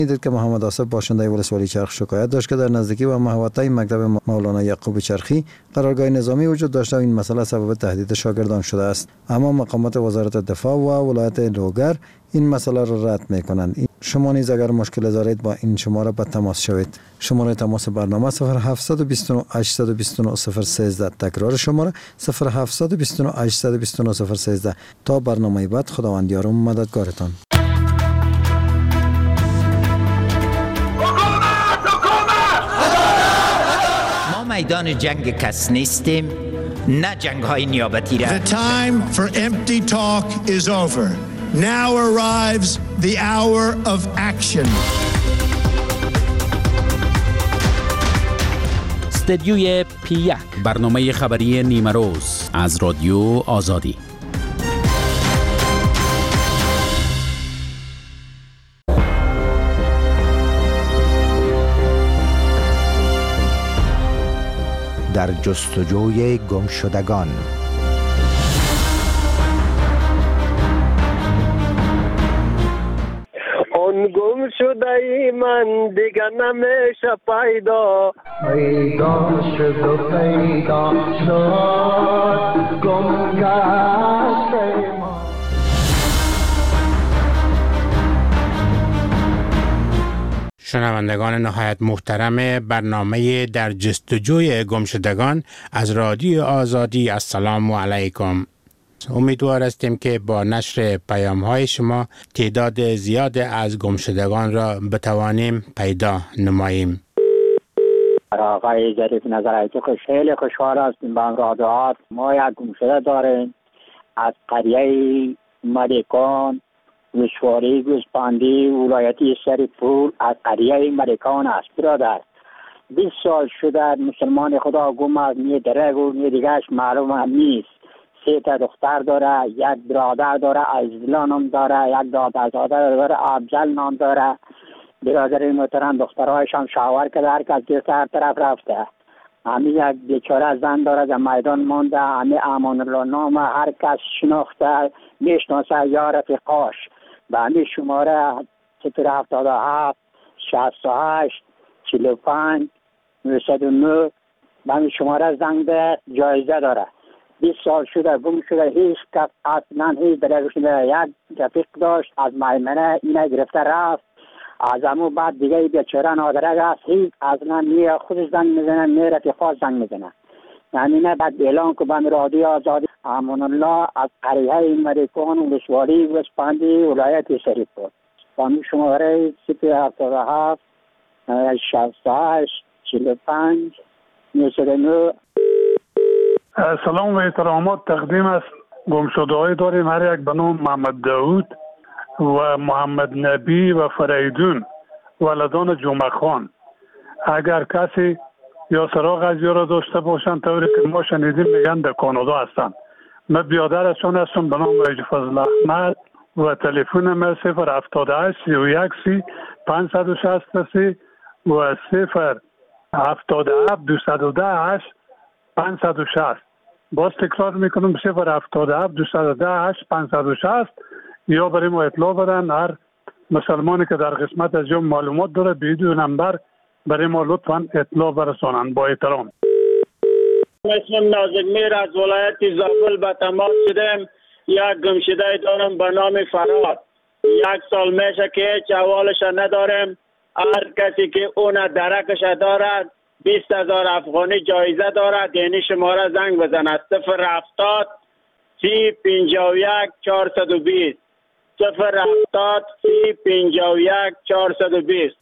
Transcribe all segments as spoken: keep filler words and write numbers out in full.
دیدید که محمد آصف باشنده ولسوالی چرخ شکایت داشت که در نزدیکی و محوطه مکتب مولانا یعقوب چرخی قرارگاه نظامی وجود داشته و این مسئله سبب تهدید شاگردان شده است. اما مقامات وزارت دفاع و ولایت لوگر این مسئله را رد می‌کنند. شما نیز اگر مشکل دارید با این شماره به تماس شوید. شماره تماس برنامه صفر هفت دو نه هشت دو نه صفر یک سه. تکرار شماره صفر هفت دو نه هشت دو نه صفر یک سه. تا برنامه بعد خداوند یار و مددگارتان. میدان جنگ کس نیستیم، نه جنگ های نیابتی را. The time for empty talk is over. Now arrives the hour of action. استدیوی پی یک، برنامه خبری نیمه روز از رادیو آزادی. در جستجوی گمشدگان. آن گم شده ای من دیگر نمیشه پیدا، پیدا شد و پیدا شد گم گشته ما. شنوندگان نهایت محترم برنامه در جستجوی گمشدگان از رادیو آزادی، السلام علیکم. امیدوار هستیم که با نشر پیام های شما تعداد زیاد از گمشدگان را بتوانیم پیدا نماییم. آقای ظریف نظرایی که خیلی خوشحال هستیم با رادیوات. ما یک گمشده داریم از قریه مریکان وشواری گوسپندی ولایتی سریپور، از قریه مریکان است. برادر بیست سال شده مسلمان خدا گم است، نیه دره و نیه دیگرش معلوم هم نیست. سه تا دختر داره، یک برادر داره ازلا نام داره، یک دادرزاده داره افضل نام داره. برادر محترم دخترهایش هم شاور کرده، هر کس دیست هر طرف رفته. همین یک بیچاره زن داره در میدان مانده، همین امان الله نام هر کس شناخته میشناسه یا رفیقاش. به همین شماره صفر هفتاد و هفت شصت و هشت چهل و پنج نود و نه به همین شماره زنگ ده، جایزه داره. بیست سال شده گم شده، هیچ کس اصلا هیچ درگش نده. یک رفیق داشت از میمنه اینه گرفته رفت، از همون بعد دیگه بیچاره نادرک است، هیچ اصلا نه خودش زنگ میزنه نه رفیقا زنگ میزنه. یعنی نه بعد اعلان که بند رادیو آزادی امان الله از قریه مریکان ولسوالی گوسپندی ولایت سریپور. با شماره صفر هفتاد و هفت شصت و هشت چهل و پنج نود و نه. سلام و احترامات تقدیم است. گمشده‌های داریم، هر یک به نام محمد داود و محمد نبی و فریدون ولدان جمعه خان. اگر کسی یا سراغ از یا را داشته باشند، طوری که ما شنیدیم میگن در کانادا هستند. من بیادرشان هستم به نام رئیس فضل احمد و تلفن من صفر هفتاد و هشت سی و یک سی پانصد و شصت و سه و صفر هفتاد و هفت دویست و ده هشت پانصد و شصت. باز تکرار میکنم صفر هفتاد و هفت دویست و ده هشت پانصد و شصت. یا برای ما اطلاع بدن. هر مسلمانی که در قسمت از جمع معلومات داره بدون نمبر برای ما لطفاً اطلاع برسانند. با احترام. اسمم نازک میر از ولایت زابل به تماس شدم. یک گمشده دارم به نام فراد. یک سال میشه که هیچ احوالش ندارم. هر کسی که اون درکش دارد بیست هزار افغانی جایزه دارد. یعنی شماره زنگ بزند صفر هفتاد سی پنجاه و یک چهارصد و بیست صفر هفتاد سی پنجاه و یک چهارصد و بیست.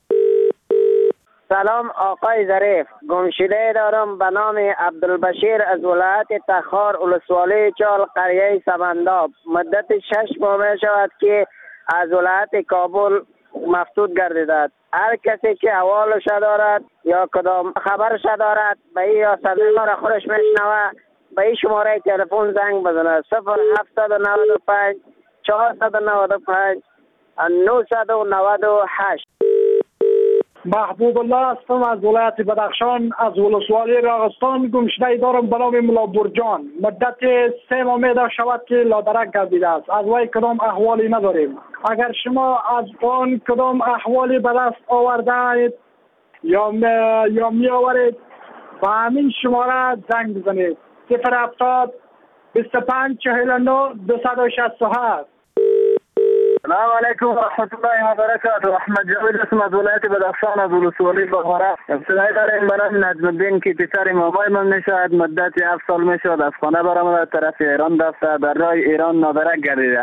سلام آقای ظریف، گمشده دارم به نام عبدالبشیر از ولایت تخار ولسوالی چال قریه سمنداب. مدت شش ماه می شود که از ولایت کابل مفتوح گردیده. هر کسی که احوالش دارد یا کدام خبرش دارد به این یا صدای ما را خودش میشنوه به این شماره تلفن زنگ بزنه صفر هفتصد و نود و پنج چهارصد و نود و پنج نهصد و نود و هشت. محبوب الله هستم از ولایت بدخشان، از ولسوالی راغستان. گمشده دارم به نام ملا برجان. مدت سه ماه می شود که لادرک گردیده است. از وی کدام احوالی نداریم. اگر شما از آن کدام احوالی به دست آورده اید یا می, یا می آورید با همین شماره زنگ بزنید: صفر هفتاد بیست و پنج چهل و نه دویست و شصت و هفت. السلام علیکم و رحمت الله و برکاته. احمد جاوید اسم از ولایت بدخشان، از ولسوالی بغاره. ابتدایی داریم برام نجم الدین که پسر مامای من میشود. مدت هفت سال میشود از خانه برآمده، طرف ایران رفته، در راه ایران نادرک گردیده.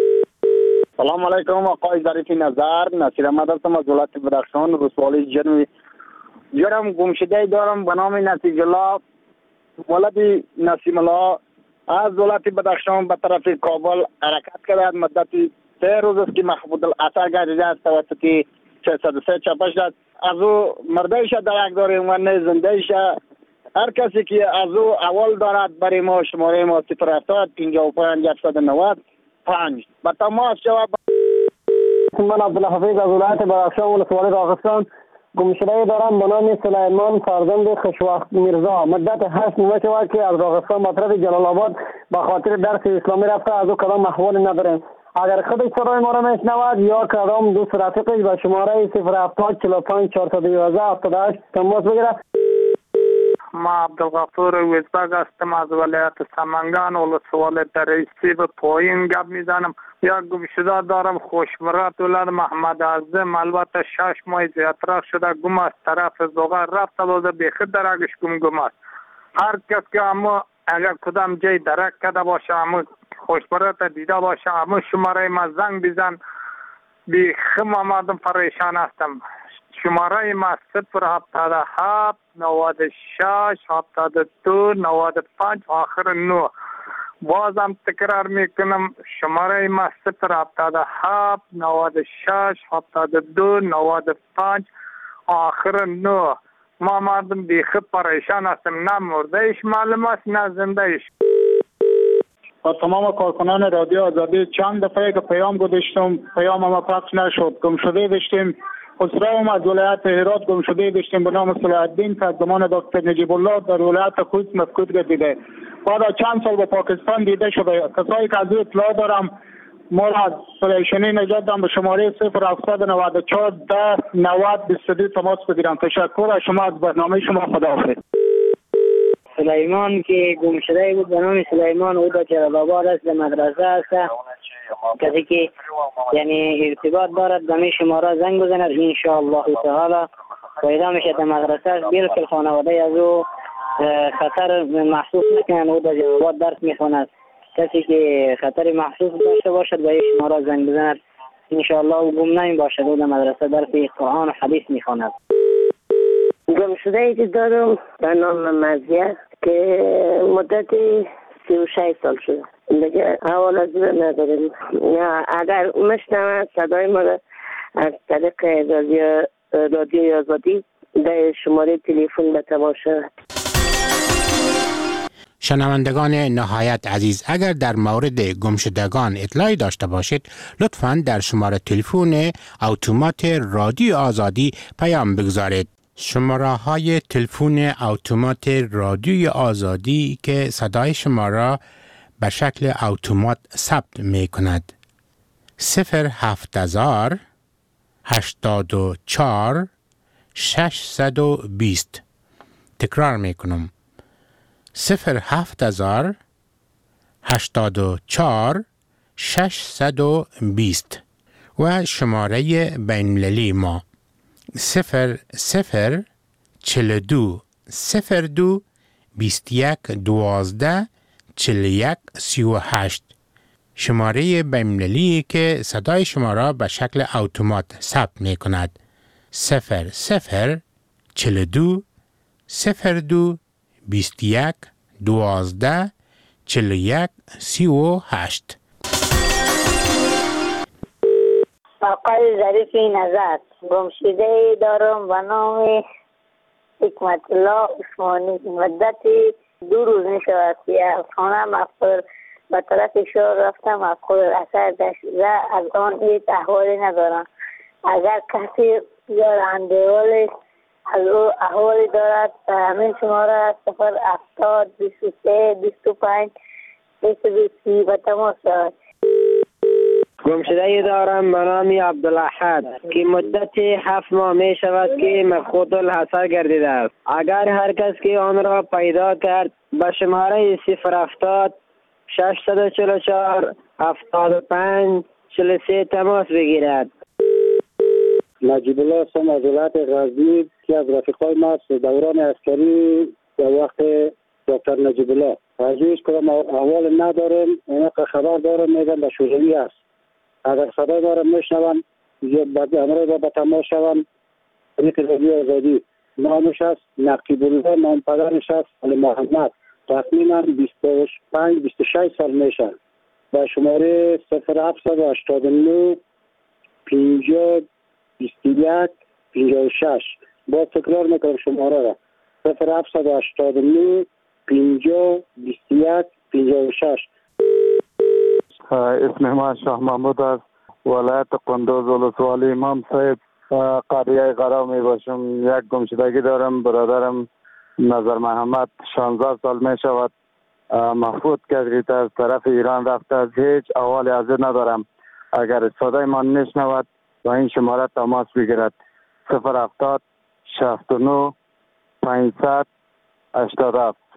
سلام علیکم آقای ظریف نظر. نصیر احمد هستم از ولایت بدخشان، ولسوالی جنوبی. جرم گمشده دارم به نام نسیج الله ولد نسیم الله از ولایت بدخشان به طرف کابل حرکت کرده. مدت سه روز است که محمود الاثر گردیده است توسط ششصد و سه چاپش داد. از او مردهش درک داریم و نه زندهش. هر کسی که از او اول دارد برای ما شماره ما صفر هفتاد پنجاه و پنج هفتصد و نود و پنج با تماس شود. من عبدالحفیظ از ولایت بدخشان، ولسوالی راغستان. گمشده دارم به نام سلیمان فرزند خوشوقت میرزا. مدت هشت ماه شود که از راغستان به طرف جلال آباد به خاطر درس اسلامی رفته. از او کدام احوالی نداریم. اگر خودش صدای ما را میشنود یا کدام دوست رفیقش به شماره صفر هفتاد چهل و پنج چهارصد و یازده هفتاد و هشت تماس بگیرد. ما عبدالغفور ویزبگ هستم از ولایت سمنگان، ولسوالی دریچی. به پایین گپ میزنم. یک گمشده دارم خوشمرات ولد محمد اعظم. البته شش ماه زیادتر شده گم است. طرف زوغا رفته بوده، بیخی درکش گم گم است. هر کس که اما اگر کدام جای درک کرده باشه، اما خوشمرات دیده باشه، اما شماره ما زنگ بزن. بیخی ما مردم پریشان هستم. شماره ما صفر هفتاد و هفت نود و شش هفتاد و دو نود و پنج آخر نه. بازم تکرار میکنم شماره ما صفر هفتاد و هفت نود و شش هفتاد و دو نود و پنج آخر نه. ما مردم بیخی پریشان هستم. نه مردهش معلوم است نه زندهش. با تمام کارکنان رادیو آزادی چند دفعه که پیام گذاشتم، پیام ما پخش نشد. گمشده داشتیم خسرو از ولایت هرات گمشده داشتیم به نام صلاح الدین که از زمان دکتر نجیب الله در ولایت خوست مفقود گردیده. بعد از چند سال به پاکستان دیده شده. کسایی که از او اطلاع دارم ما را پریشانی نجات دادن. به شماره صفر هفتصد و نود و چهار ده نود بیست و دو تماس بگیرم. تشکر از شما، از برنامه شما. خداحافظ. سلیمان که گمشده بود به نام سلیمان، او در جلال آباد است، در مدرسه است. کسی که یعنی ارتباط دارد به می شماره زنگ بزند ان شاء الله تعالی. پیدا میشه در مدرسه است. بالکل خانواده از او خطر محسوس نکنند. او در جلال آباد درس میخواند. کسی که خطر محسوس داشته باشد به این شماره زنگ بزند ان شاء الله او گم نمی باشد. او در مدرسه درس قرآن و حدیث میخواند. گمشده ای که دارم به نام مزیه که مدت سی و شش سال شده. دیگه حوال از این نداریم. اگر مشنوه صدای ما را از طریق رادیو رادیوی آزادی در شماره تلفن به تماس شود. شنوندگان نهایت عزیز، اگر در مورد گمشدگان اطلاعی داشته باشید لطفاً در شماره تلفن اتومات رادیو آزادی پیام بگذارید. شماره های تلفن اتومات رادیوی آزادی که صدای شما را به شکل اتومات ثبت می کند: صفر هفت هزار هشتاد و چهار ششصد و بیست. تکرار می کنم: صفر هفت هزار هشتاد و چهار ششصد و بیست. و شماره بین‌المللی ما صفر صفر چهل و دو صفر دو بیست و یک دوازده چهل و یک سی و هشت. شماره بین‌المللی که صدای شما را به شکل اتومات ثبت می کند: صفر صفر چهل و دو صفر دو بیست و یک دوازده چهل و یک سی و هشت. آقای ظریف نظر، گمشده دارم به نام حکمت الله عثمانی. مدت دو روز می شود که از خانه مفقود به طرف شهر رفتم. مفقود اثر داشت و از آن هیچ احوالی ندارم. اگر کسی یا رنده‌وال از او احوالی دارد. همین شماره صفر هفتاد بیست و سه بیست و پنج بیست و بیست به تماس شود. گمشده‌ای دارم به نام عبدالاحد که مدت هفت ماه می شود که مفقود الحصر گردیده است. اگر هر کس که آن را پیدا کرد به شماره صفر هفتاد ششصد و چهل و چهار هفتاد و پنج چهل و سه تماس بگیرد. نجیب الله هستم از ولایت غزنی که از رفیقای ما است. دوران عسکری در وقت دکتر نجیب الله از هیچ کدام احوال نداریم. اینا که خبر دارم میگن به شوروی است. اگر صدای ما را میشنون یا امروز با تماس شوند این رادیو آزادی نامش است نقیب الله، نام پدرش است علی محمد، تقریبا بیست و پنج بیست و شش سال میشه. با شماره صفر هفتصد و هشتاد و نه پنجاه بیست و یک پنجاه و شش. با تکرار میکنم شماره را صفر هفتصد و هشتاد و نه پنجاه بیست و یک پنجاه و شش. اسم من شاه محمود است، ولایت قندوز ولسوالی امام صاحب قریه قرار می باشم. یک گمشدگی دارم، برادرم نظر محمد شانزده سال می شود مفقود گردیده از طرف ایران رفته. از هیچ احوال از ندارم. اگر صدای من میشنود با این شماره تماس بگیرد صفر هفتاد شصت و نه پانصد هشتاد و هفت.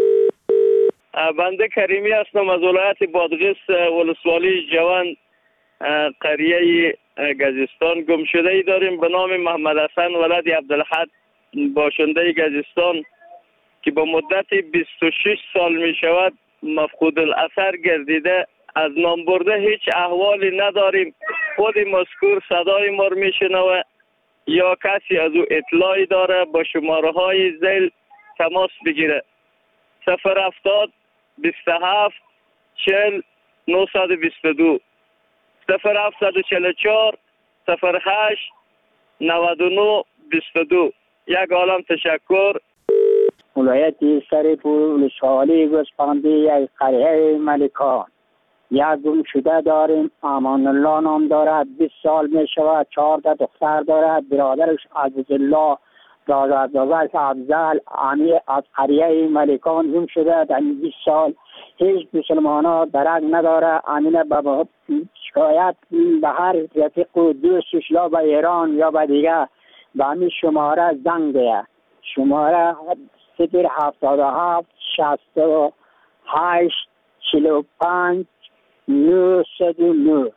بنده کریمی هستم از ولایت بادغیس ولسوالی جوان قریه گزستان. گمشده‌ای داریم به نام محمد حسن ولد عبدالاحد باشنده گزستان که با مدت بیست و شش سال می شود مفقود الاثر گردیده. از نام برده هیچ احوالی نداریم. خود مذکور صدای ما رو می شنوه یا کسی از او اطلاعی داره با شماره های ذیل تماس بگیره. صفر هفتاد بیست و هفت چهل نهصد و بیست و دو صفر هفتصد و چهل و چهار صفر هشت نود و نه بیست و دو. یک عالم تشکر. ولایت سرپور ولسوالی گوسفندی یک قریه ملکان. یک گمشده داریم امان الله نام دارد، بیست سال می شود، چهارده دختر دارد. برادرش عزیزالله دادازش افضل امی از قریه ملکان گم شده در بیست سال. هیچ مسلمان ها درک نداره. امین به شکایت به هر رفیق و دوستش یا به ایران یا به دیگه به همین شماره زنگ ده. شماره صفر هفتاد و هفت شصت و هشت چهل و پنج نهصد و نه.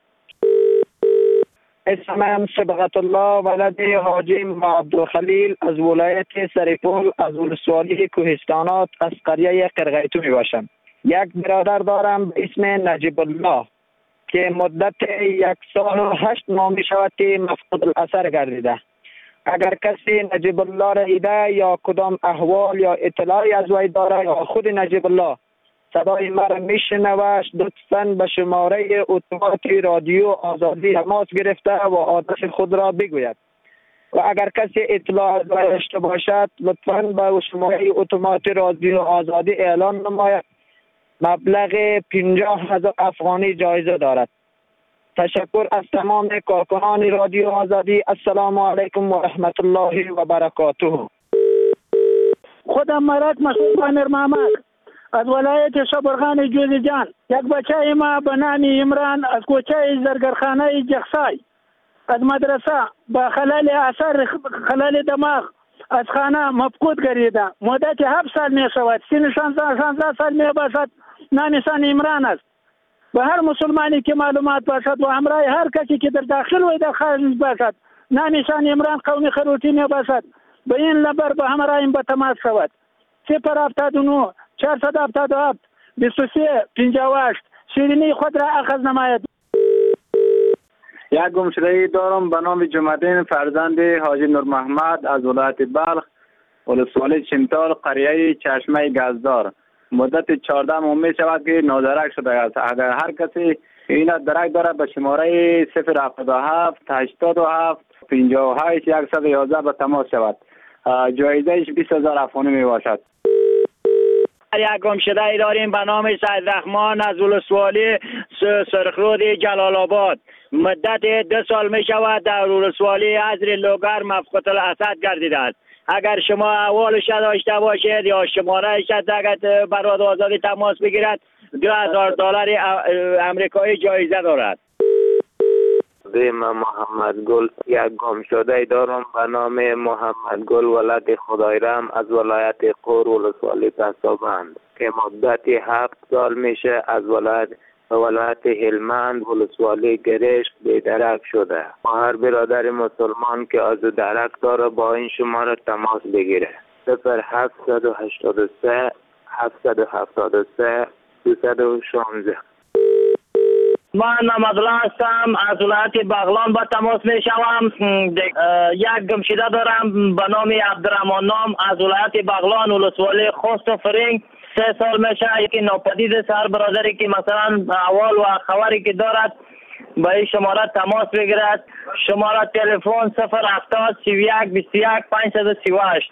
اسمم صبغت الله ولد حاجی عبدالخلیل از ولایت سرپول از ولسوالی کوهستانات از قریه قرقیتو می باشم. یک برادر دارم به اسم نجیب الله که مدت یک سال و هشت ماه می شود که مفقود الاثر گردیده. اگر کسی نجیب الله را دیده یا کدام احوال یا اطلاعی از وی داره یا خود نجیب الله صدای مرا میشنوه لطفاً به شماره اتومات رادیو آزادی تماس گرفته و آدرس خود را بگوید. و اگر کسی اطلاع داشته باشد لطفاً به شماره اتومات رادیو آزادی اعلان نماید. مبلغ پنجاه هزار افغانی جایزه دارد. تشکر از تمام کارکنان رادیو آزادی. السلام علیکم و رحمت الله و برکاته. خودم مرد مسعود امیر محمد از ولایت شبرغان جوزجان. یک بچه ما به نام عمران از کوچه زرگرخانه جخسای از مدرسه به خلال اثر خلال دماغ از خانه مفقود گردیده. مدت هفت سال می شود. سن شانزده سال می باشد. نامشان عمران است. به هر مسلمانی که معلومات باشد و همراه هر کسی که در داخل و در خارج باشد نامشان عمران قومی خروطی می باشد به این نمبر به همراه به تماس شود. صفر هفتاد و نه چهارصد هفتاد و هفت بیست و سه پنجاه و هشت. شیرینی خود را اخذ نماید. یک گمشده‌ای دارم به نام جمعدین فرزند حاجی نور محمد از ولایت بلخ ولسوالی چمتال قریه چشمه گزدار. مدت چهارده ماه می شود که نادرک شده است. اگر هر کسی اینا درک داره به شماره صفر هفتاد و هفت هشتاد و هفت پنجاه و هشت صد و یازده به تماس شود. جایزهش بیست هزار افغانی می باشد. یک گمشده‌ای داریم به نام سید رحمان از ولسوالی سرخرود جلال آباد مدت دو سال می شود در ولسوالی حضر لوگر مفقود الاسد گردیده است. اگر شما احوالش داشته باشید یا شمارهش اگر برات آزادی تماس بگیرد دو هزار دلار امریکایی جایزه دارد. من محمد گل یک گم شده دارم به نام محمد گل ولد خدایرم از ولایت قور ولسوالی پسابند که مدت هفت سال میشه از ولایت ولایت هلمند ولسوالی گرشک بیدرک شده. ما هر برادر مسلمان که از درک داره با این شماره تماس بگیره. صفر هفتصد و هشتاد و سه هفتصد و هفتاد و سه دویست و شانزده. من نمدلا هستم از ولایت بغلان با تماس می شوم. یک گمشده دارم به نام عبدالرحمن نام از ولایت بغلان ولسوالی خوست و فرنگ. سه سال میشه یکی ناپدید سر برادری که مثلا احوال و خبری که دارد با این شماره تماس بگیرد. شماره تلفن صفر هفتاد سی و یک بیست و یک پانصد و سی و هشت.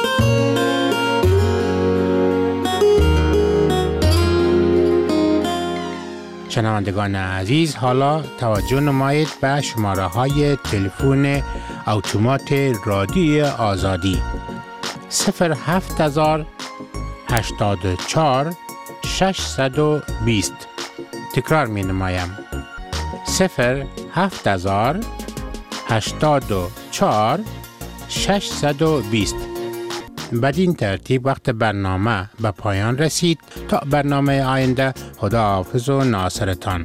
شنوندگان عزیز، حالا توجه نمایید به شماره های تلفن اتومات رادیوی آزادی صفر هفت هزار هشتاد و چهار ششصد و بیست. تکرار می نمایم صفر هفت هزار هشتاد و چهار ششصد و بیست. بدین ترتیب وقت برنامه به پایان رسید. تا برنامه آینده، خدا حافظ و ناصرتان.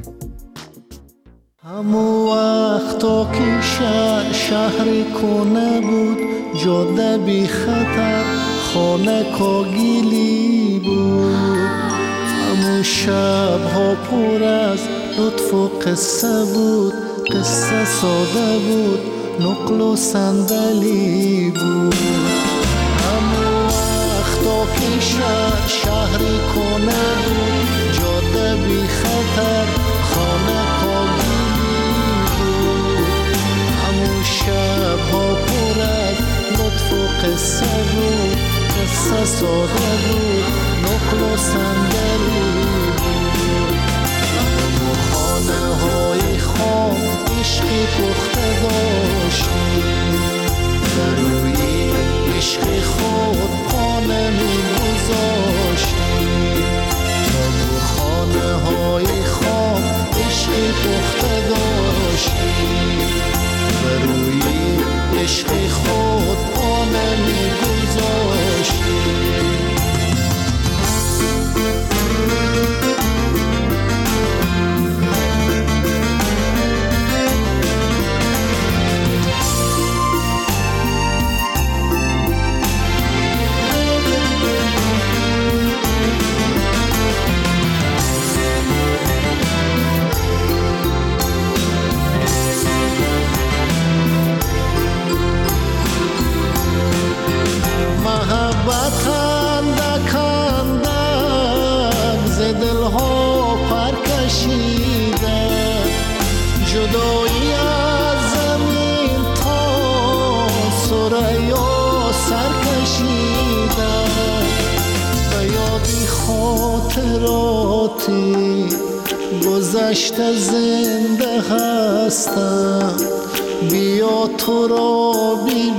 همو وقتا که شهر شهری کنه بود، جاده بی خطر خانه کاگیلی بود. همو شبها پر از لطف و قصه بود، قصه ساده بود، نقل و صندلی بود. همو وقتا که شهر شهری کنه بود، جاده بی خطر خانه کاگیلی بود. همو شبها پر از لطف و قصه بود، قصه ساده بود، نقل و صندلی بود. همو خانه های خام عشقی پخته داشتیم، در روی عشق خود پانه می گذاشتیم. همو خانه های خام عشقی پخته داشتیم، در روی عشق خود پانه می گذاشتیم. محبت اندک اندک ز دلها پر کشیده، جدایی از زمین تا ثریا سر کشیده. به یادی خاطراتی گذشته زنده هستم، بیا تو را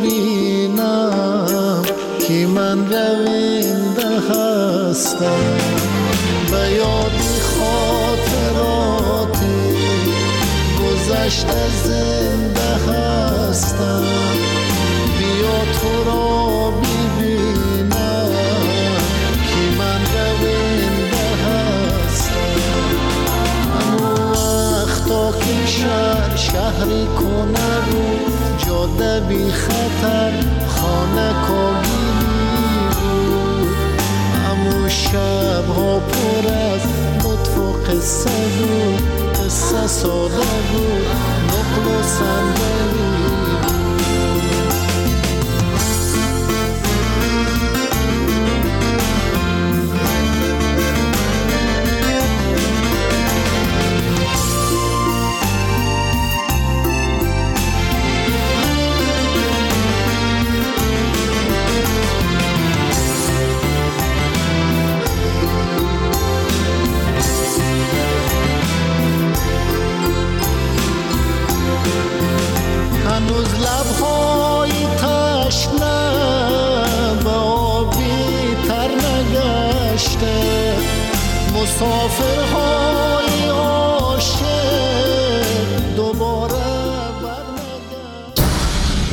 ببینم که من رونده هستم. به یادی خاطراتی گذشته زنده هستم، بیا تو را ببینم که من رونده هستم. همو وقتا که شهر شهری کنه بود، جاده بی خطر خانه کاگیلی بود. همو شبها پر از لطف و قصه بود، قصه ساده بود، نقل و صندلی مسافرها